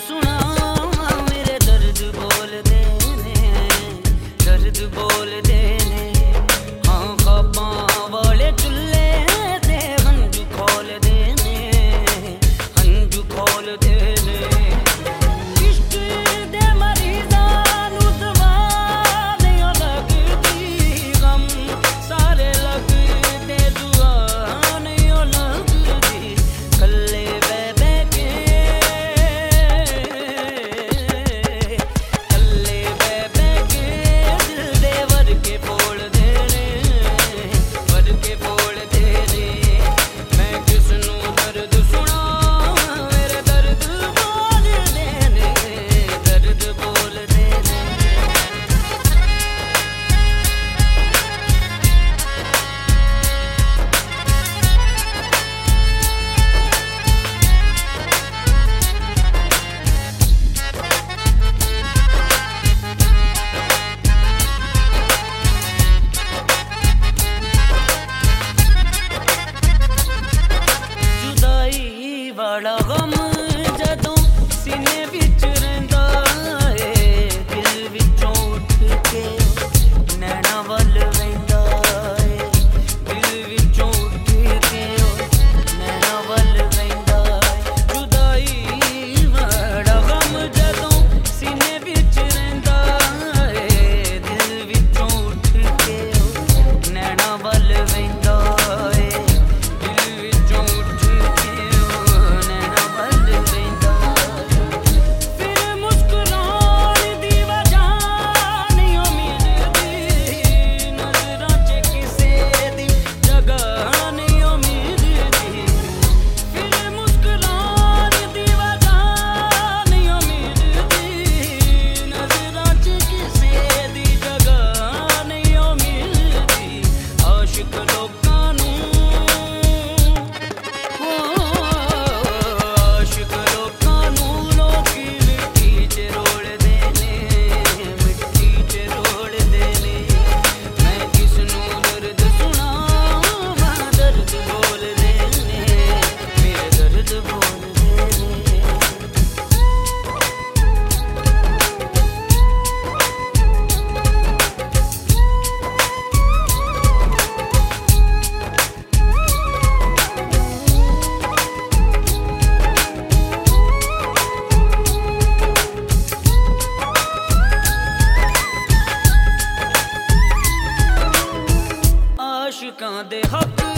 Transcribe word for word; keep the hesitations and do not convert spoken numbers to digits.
सुना मेरे दर्द बोल देने, दर्द बोल देने। हाँ ख्वाबां वाले चुल्ले ते हंजू खोल देने, हंजू खोल देने। इश्क दे मरीज़ां नू दवा नहीं लगदी, गम सारे लगदे दुआ नहीं लगदी। कल्ले बह बह के, कल्ले बह बह के दिल दे वर के फोड़ देने, वर के फोड़ देने। मैं किसनू दर्द सुना मेरे दर्द बोल देने, दर्द बोल देने। जुदाई वाला गम जदों सीने विच रहिंदा ए, दिल विचों उठ के नैना वल वहिंदा ए, दिल विचों उठ के नैना वल वहिंदा ए। जुदाई वाला गम जदों सीने विच रहिंदा ए, दिल विचों उठ के नैना वल वहिंदा ए, दिल विचों उठ के नैना वल वहिंदा ए। फिर मुस्कुराने दी वजह नहीं मिलदी, नज़रां च किसे दी जगह नहीं मिलदी। फिर मुस्कुराने दी वजह नहीं मिलदी, नज़रां च किसे दी जगह नहीं मिलदी। आशिक लोकां नूं, आशिक लोकां नूं लोकी मिट्टी च रोल देने, मिट्टी च रोल देने। मैं किसनू दर्द सुनावां दर्द बोल देने, मेरे दर्द बोल देने। आशिकां दे हक